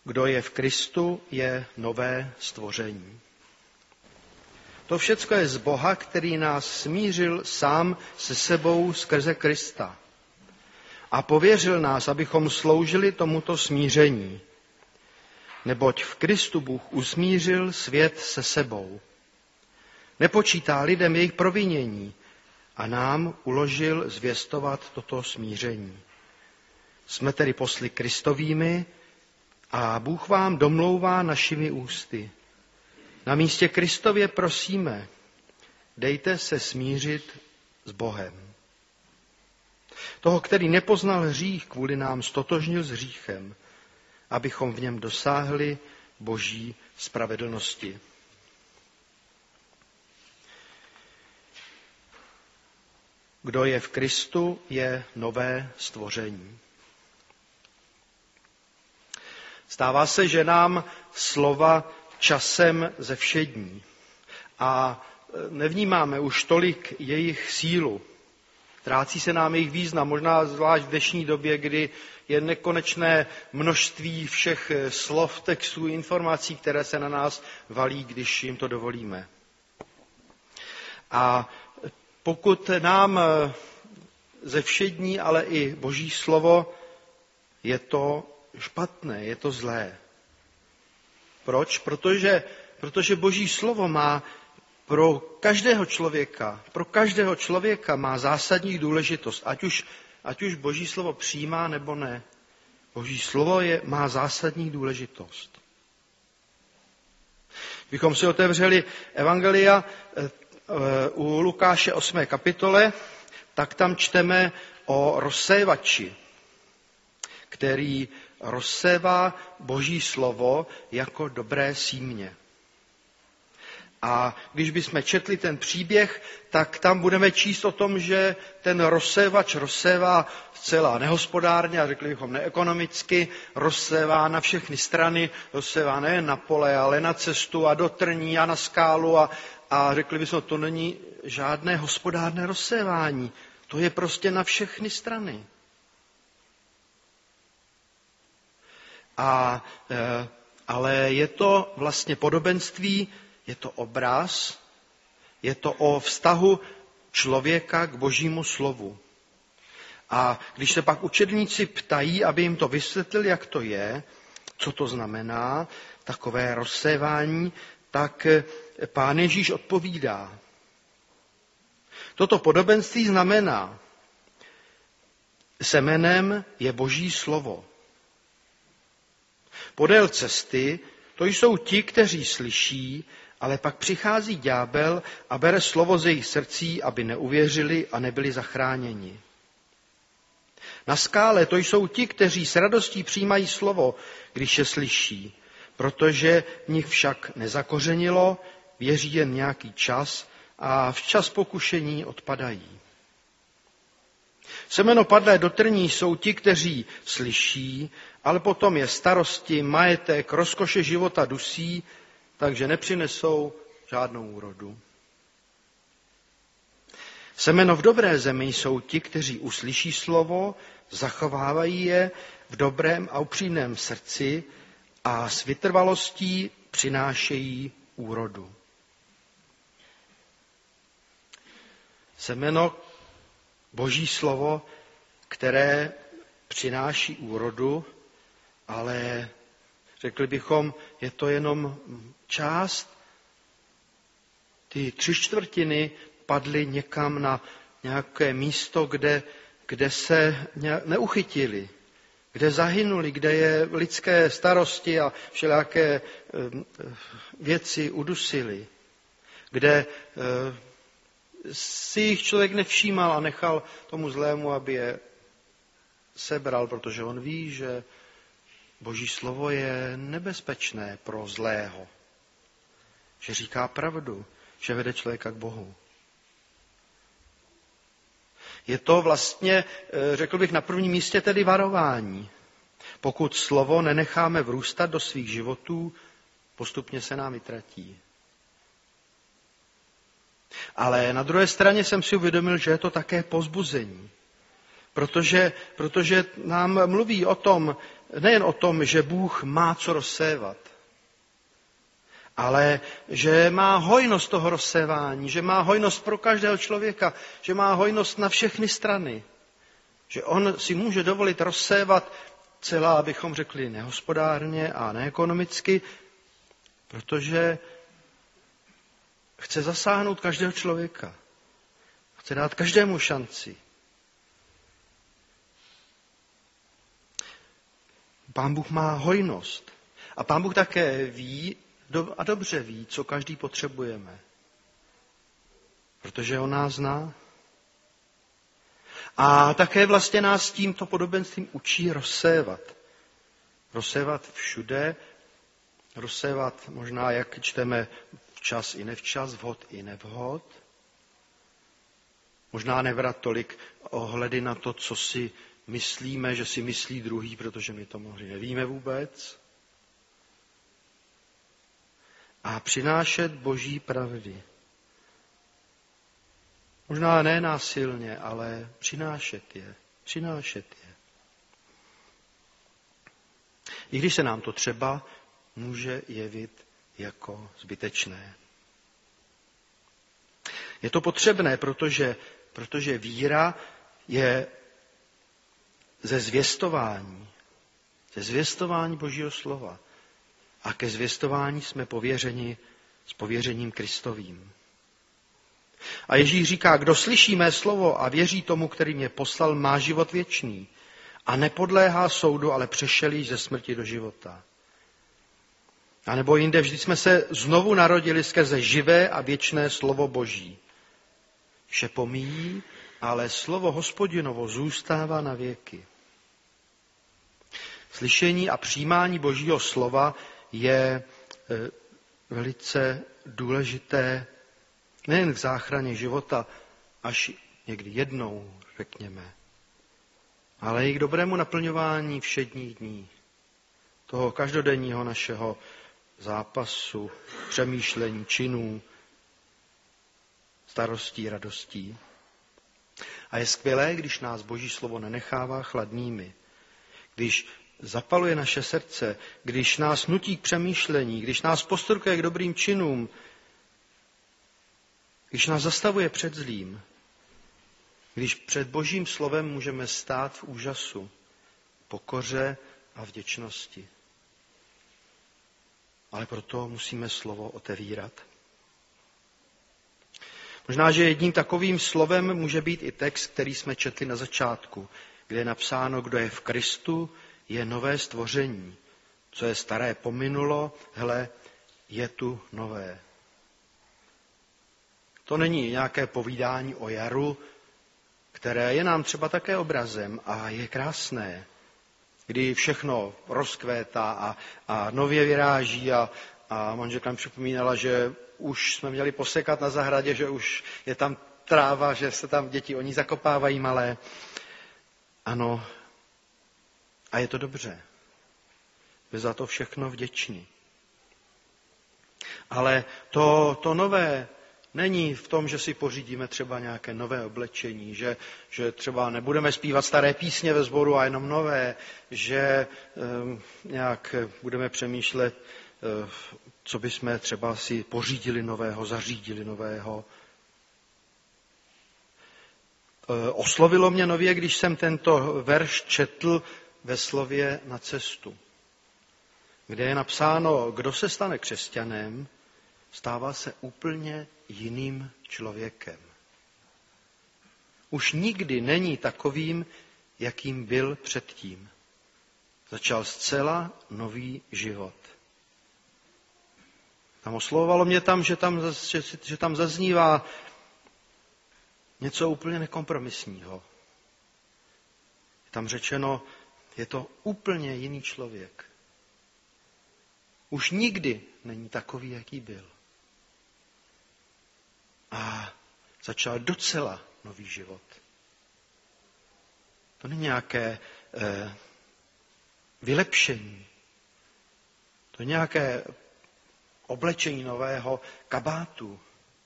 Kdo je v Kristu, je nové stvoření. To všecko je z Boha, který nás smířil sám se sebou skrze Krista a pověřil nás, abychom sloužili tomuto smíření. Neboť v Kristu Bůh usmířil svět se sebou. Nepočítá lidem jejich provinění a nám uložil zvěstovat toto smíření. Jsme tedy posly Kristovými a Bůh vám domlouvá našimi ústy. Na místě Kristově prosíme, dejte se smířit s Bohem. Toho, který nepoznal hřích, kvůli nám stotožnil s hříchem, abychom v něm dosáhli Boží spravedlnosti. Kdo je v Kristu, je nové stvoření. Stává se, že nám slova časem zevšední a nevnímáme už tolik jejich sílu. Trácí se nám jejich význam, možná zvlášť v dnešní době, kdy je nekonečné množství všech slov, textů, informací, které se na nás valí, když jim to dovolíme. A pokud nám zevšední, ale i Boží slovo, je to špatné, je to zlé. Proč? Protože Boží slovo má pro každého člověka má zásadní důležitost, ať už Boží slovo přijímá nebo ne. Boží slovo má zásadní důležitost. Kdybychom si otevřeli Evangelia u Lukáše 8. kapitole, tak tam čteme o rozsévači, který rozsévá Boží slovo jako dobré símě. A když bychom četli ten příběh, tak tam budeme číst o tom, že ten rozsévač rozsévá zcela nehospodárně, a řekli bychom neekonomicky, rozsévá na všechny strany, rozsévá nejen na pole, ale na cestu a do trní a na skálu a řekli bychom, to není žádné hospodárné rozsévání, to je prostě na všechny strany. Ale je to vlastně podobenství, je to obraz, je to o vztahu člověka k Božímu slovu. A když se pak učedníci ptají, aby jim to vysvětlil, jak to je, co to znamená, takové rozsévání, tak Pán Ježíš odpovídá. Toto podobenství znamená, semenem je Boží slovo. Podél cesty to jsou ti, kteří slyší, ale pak přichází ďábel a bere slovo ze jejich srdcí, aby neuvěřili a nebyli zachráněni. Na skále to jsou ti, kteří s radostí přijímají slovo, když je slyší, protože v nich však nezakořenilo, věří jen nějaký čas a včas pokušení odpadají. Semeno padlé do trní jsou ti, kteří slyší, ale potom je starosti, majetek, rozkoše života dusí, takže nepřinesou žádnou úrodu. Semeno v dobré zemi jsou ti, kteří uslyší slovo, zachovávají je v dobrém a upřímném srdci a s vytrvalostí přinášejí úrodu. Semeno, Boží slovo, které přináší úrodu, ale řekli bychom, je to jenom část. Ty 3/4 padly někam na nějaké místo, kde se neuchytili, kde zahynuli, kde je lidské starosti a všelijaké věci udusily, kde si jich člověk nevšímal a nechal tomu zlému, aby je sebral, protože on ví, že Boží slovo je nebezpečné pro zlého, že říká pravdu, že vede člověka k Bohu. Je to vlastně, řekl bych, na prvním místě tedy varování. Pokud slovo nenecháme vrůstat do svých životů, postupně se nám vytratí. Ale na druhé straně jsem si uvědomil, že je to také povzbuzení. Protože nám mluví o tom, nejen o tom, že Bůh má co rozsévat, ale že má hojnost toho rozsévání, že má hojnost pro každého člověka, že má hojnost na všechny strany. Že on si může dovolit rozsévat celá, abychom řekli, nehospodárně a neekonomicky, protože chce zasáhnout každého člověka. Chce dát každému šanci. Pán Bůh má hojnost. A Pán Bůh také ví a dobře ví, co každý potřebujeme. Protože on nás zná. A také vlastně nás tímto podobenstvím učí rozsévat. Rozsévat všude, rozsévat možná, jak čteme, včas i nevčas, vhod i nevhod. Možná nebrat tolik ohledy na to, co si myslíme, že si myslí druhý, protože my to možná nevíme vůbec. A přinášet Boží pravdy. Možná ne násilně, ale přinášet je. I když se nám to třeba může jevit jako zbytečné. Je to potřebné, protože víra je ze zvěstování Božího slova. A ke zvěstování jsme pověřeni s pověřením Kristovým. A Ježíš říká, kdo slyší mé slovo a věří tomu, který mě poslal, má život věčný a nepodléhá soudu, ale přešel již ze smrti do života. A nebo jinde, vždyť jsme se znovu narodili skrze živé a věčné slovo Boží. Vše pomíjí, ale slovo Hospodinovo zůstává na věky. Slyšení a přijímání Božího slova je velice důležité nejen k záchraně života, až někdy jednou, řekněme, ale i k dobrému naplňování všedních dní, toho každodenního našeho zápasu, přemýšlení, činů, starostí, radostí. A je skvělé, když nás Boží slovo nenechává chladnými, když zapaluje naše srdce, když nás nutí k přemýšlení, když nás postrkuje k dobrým činům, když nás zastavuje před zlým, když před Božím slovem můžeme stát v úžasu, pokoře a vděčnosti. Ale proto musíme slovo otevírat. Možná, že jedním takovým slovem může být i text, který jsme četli na začátku, kde je napsáno, kdo je v Kristu, je nové stvoření. Co je staré pominulo, hle, je tu nové. To není nějaké povídání o jaru, které je nám třeba také obrazem a je krásné, kdy všechno rozkvétá a nově vyráží a manželka mi připomínala, že už jsme měli posekat na zahradě, že už je tam tráva, že se tam děti o ní zakopávají malé. Ano, a je to dobře. Jsme za to všechno vděční. Ale to nové není v tom, že si pořídíme třeba nějaké nové oblečení, že třeba nebudeme zpívat staré písně ve sboru a jenom nové, že nějak budeme přemýšlet, co bychom třeba si pořídili nového, zařídili nového. Oslovilo mě nově, když jsem tento verš četl ve slově Na cestu, kde je napsáno, kdo se stane křesťanem, stává se úplně jiným člověkem. Už nikdy není takovým, jakým byl předtím. Začal zcela nový život. Tam oslovovalo mě že tam zaznívá něco úplně nekompromisního. Je tam řečeno, je to úplně jiný člověk. Už nikdy není takový, jaký byl. A začal docela nový život. To není nějaké vylepšení. To není nějaké oblečení nového kabátu.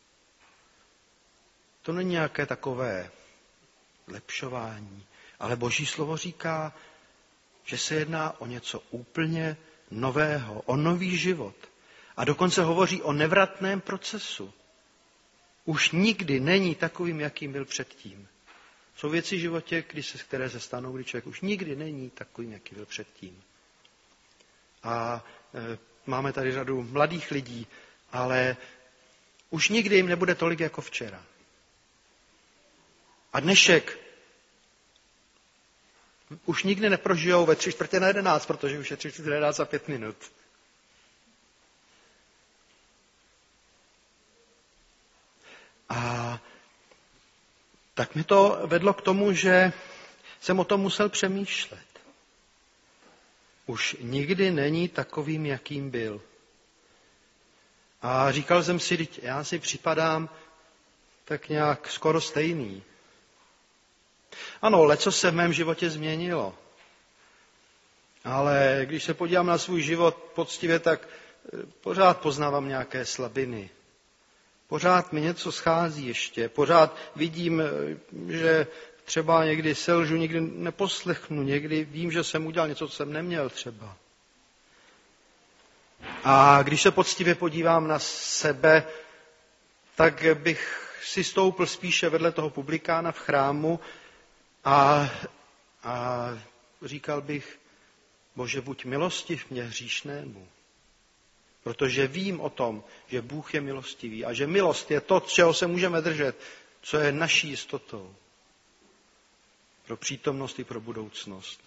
To není nějaké takové lepšování. Ale Boží slovo říká, že se jedná o něco úplně nového, o nový život. A dokonce hovoří o nevratném procesu. Už nikdy není takovým, jakým byl předtím. Jsou věci v životě, které se stanou, kdy člověk už nikdy není takovým, jaký byl předtím. A máme tady řadu mladých lidí, ale už nikdy jim nebude tolik jako včera. A dnešek už nikdy neprožijou ve 11:45, protože už je 11 za 5 minut. A tak mi to vedlo k tomu, že jsem o tom musel přemýšlet. Už nikdy není takovým, jakým byl. A říkal jsem si, já si připadám tak nějak skoro stejný. Ano, leco se v mém životě změnilo. Ale když se podívám na svůj život poctivě, tak pořád poznávám nějaké slabiny. Pořád mi něco schází ještě. Pořád vidím, že třeba někdy selžu, někdy neposlechnu, někdy vím, že jsem udělal něco, co jsem neměl třeba. A když se poctivě podívám na sebe, tak bych si stoupl spíše vedle toho publikána v chrámu a říkal bych, Bože, buď milostiv mě hříšnému. Protože vím o tom, že Bůh je milostivý a že milost je to, čeho se můžeme držet, co je naší jistotou. Pro přítomnost i pro budoucnost.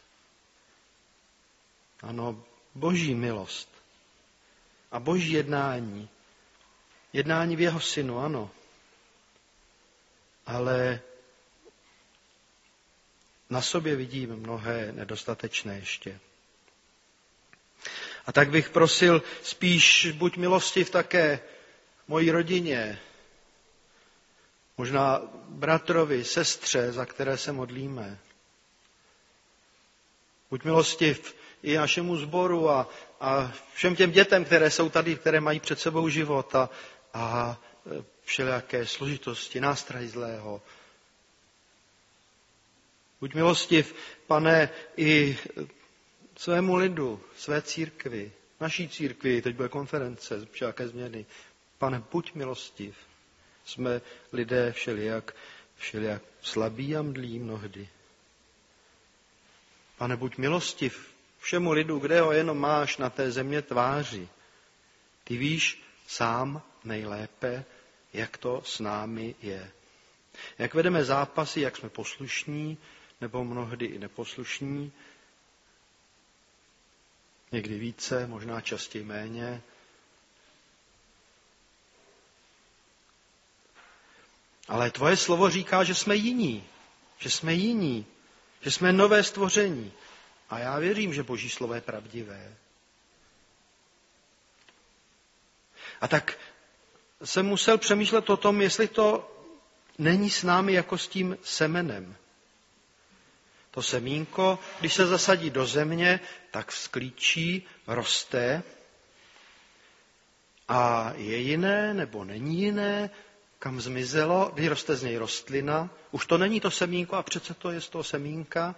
Ano, Boží milost a Boží jednání. Jednání v jeho synu, ano. Ale na sobě vidím mnohé nedostatečné ještě. A tak bych prosil spíš buď milostiv také mojí rodině, možná bratrovi, sestře, za které se modlíme. Buď milostiv i našemu sboru a všem těm dětem, které jsou tady, které mají před sebou život a všelijaké složitosti, nástrah zlého. Buď milostiv, Pane, i svému lidu, své církvi, naší církvi, teď bude konference, všelijaké změny. Pane, buď milostiv. Jsme lidé všelijak slabí a mdlí mnohdy. Pane, buď milostiv všemu lidu, kde ho jenom máš na té země tváři. Ty víš sám nejlépe, jak to s námi je. Jak vedeme zápasy, jak jsme poslušní, nebo mnohdy i neposlušní. Někdy více, možná častěji méně. Ale tvoje slovo říká, že jsme jiní. Že jsme nové stvoření. A já věřím, že Boží slovo je pravdivé. A tak jsem musel přemýšlet o tom, jestli to není s námi jako s tím semenem. To semínko, když se zasadí do země, tak vzklíčí, roste a je jiné nebo není jiné, kam zmizelo, kdy roste z něj rostlina. Už to není to semínko a přece to je z toho semínka.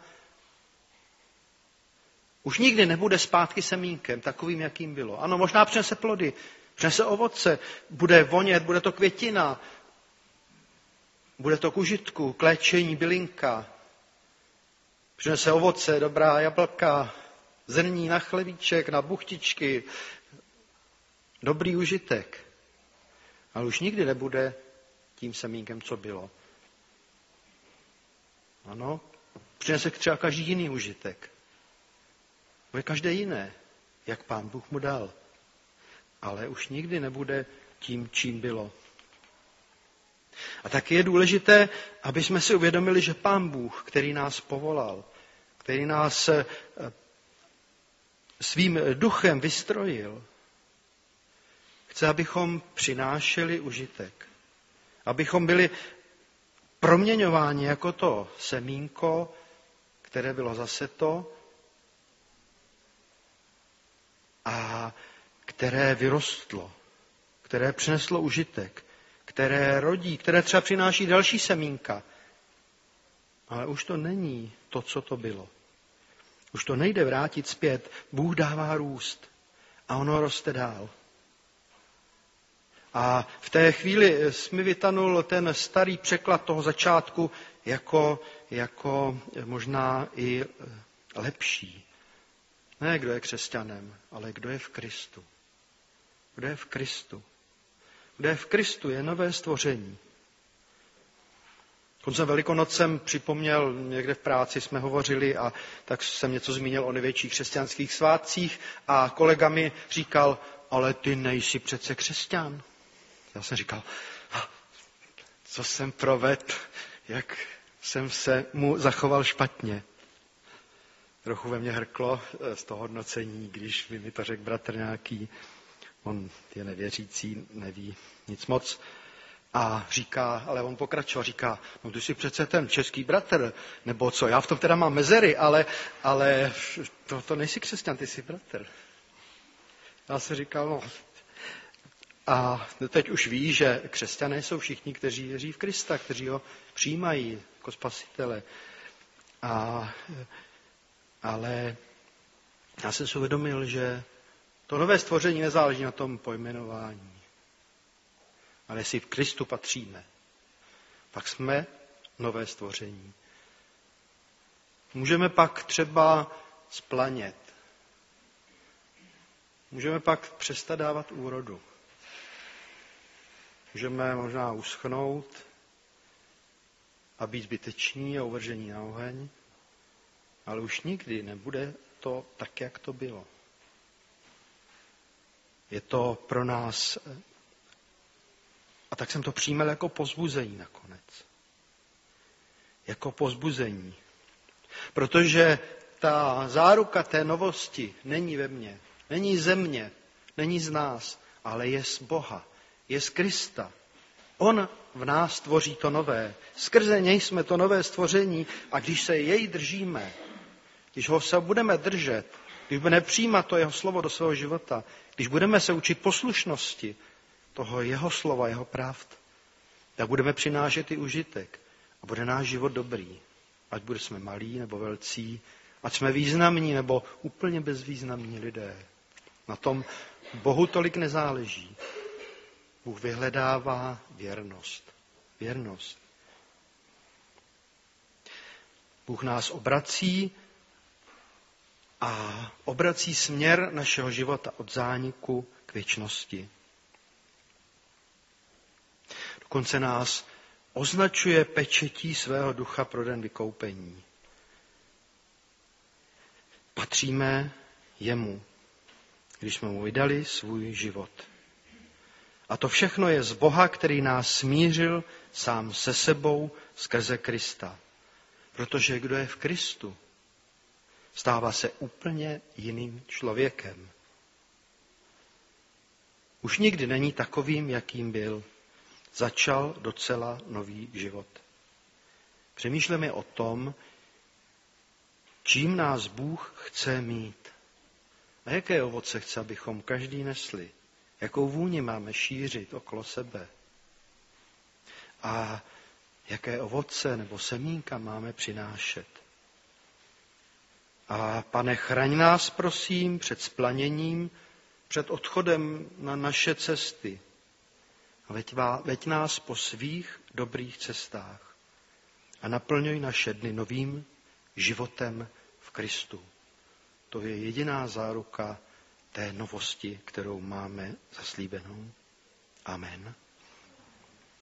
Už nikdy nebude zpátky semínkem, takovým, jakým bylo. Ano, možná přinese plody, přinese ovoce, bude vonět, bude to květina, bude to k užitku, k léčení, bylinka. Přinese ovoce, dobrá jablka, zrní na chlebíček, na buchtičky, dobrý užitek. Ale už nikdy nebude tím semínkem, co bylo. Ano, přinese třeba každý jiný užitek. Bude každé jiné, jak Pán Bůh mu dal. Ale už nikdy nebude tím, čím bylo. A taky je důležité, aby jsme si uvědomili, že Pán Bůh, který nás povolal, který nás svým duchem vystrojil, chce, abychom přinášeli užitek. Abychom byli proměňováni jako to semínko, které bylo zaseto a které vyrostlo, které přineslo užitek, které rodí, které třeba přináší další semínka. Ale už to není to, co to bylo. Už to nejde vrátit zpět. Bůh dává růst a ono roste dál. A v té chvíli mi vytanul ten starý překlad toho začátku jako možná i lepší. Ne kdo je křesťanem, ale kdo je v Kristu. Kdo je v Kristu. Kdo je v Kristu, je nové stvoření. Koncem Velikonocem připomněl, někde v práci jsme hovořili a tak jsem něco zmínil o největších křesťanských svátcích a kolega mi říkal, ale ty nejsi přece křesťan. Já jsem říkal, co jsem provedl, jak jsem se mu zachoval špatně. Trochu ve mně hrklo z toho hodnocení, když by mi to řekl bratr nějaký, on je nevěřící, neví nic moc. A říká, ale on pokračoval, říká, no ty jsi přece ten český bratr, nebo co, já v tom teda mám mezery, ale to nejsi křesťan, ty jsi bratr. Já jsem říkal, no. A teď už ví, že křesťané jsou všichni, kteří věří v Krista, kteří ho přijímají jako spasitele. Ale já jsem si uvědomil, že to nové stvoření nezáleží na tom pojmenování. Ale jestli v Kristu patříme, pak jsme nové stvoření. Můžeme pak třeba splanět. Můžeme pak přestat dávat úrodu. Můžeme možná uschnout a být zbyteční a uvržení na oheň, ale už nikdy nebude to tak, jak to bylo. Je to pro nás, a tak jsem to přijímal jako povzbuzení nakonec. Jako povzbuzení. Protože ta záruka té novosti není ve mně, není ze mě, není z nás, ale je z Boha, je z Krista. On v nás tvoří to nové. Skrze něj jsme to nové stvoření a když se jej držíme, když ho se budeme držet, když budeme přijímat to jeho slovo do svého života, když budeme se učit poslušnosti toho jeho slova, jeho pravd, tak budeme přinášet i užitek a bude náš život dobrý. Ať bude jsme malí nebo velcí, ať jsme významní nebo úplně bezvýznamní lidé. Na tom Bohu tolik nezáleží. Bůh vyhledává věrnost. Věrnost. Bůh nás obrací a obrací směr našeho života od zániku k věčnosti. Dokonce nás označuje pečetí svého ducha pro den vykoupení. Patříme jemu, když jsme mu vydali svůj život. A to všechno je z Boha, který nás smířil sám se sebou skrze Krista. Protože kdo je v Kristu, stává se úplně jiným člověkem. Už nikdy není takovým, jakým byl. Začal docela nový život. Přemýšlíme o tom, čím nás Bůh chce mít. A jaké ovoce chce, abychom každý nesli. Jakou vůni máme šířit okolo sebe. A jaké ovoce nebo semínka máme přinášet. A Pane, chraň nás, prosím, před splaněním, před odchodem na naše cesty. Veď nás po svých dobrých cestách a naplňuj naše dny novým životem v Kristu. To je jediná záruka té novosti, kterou máme zaslíbenou. Amen.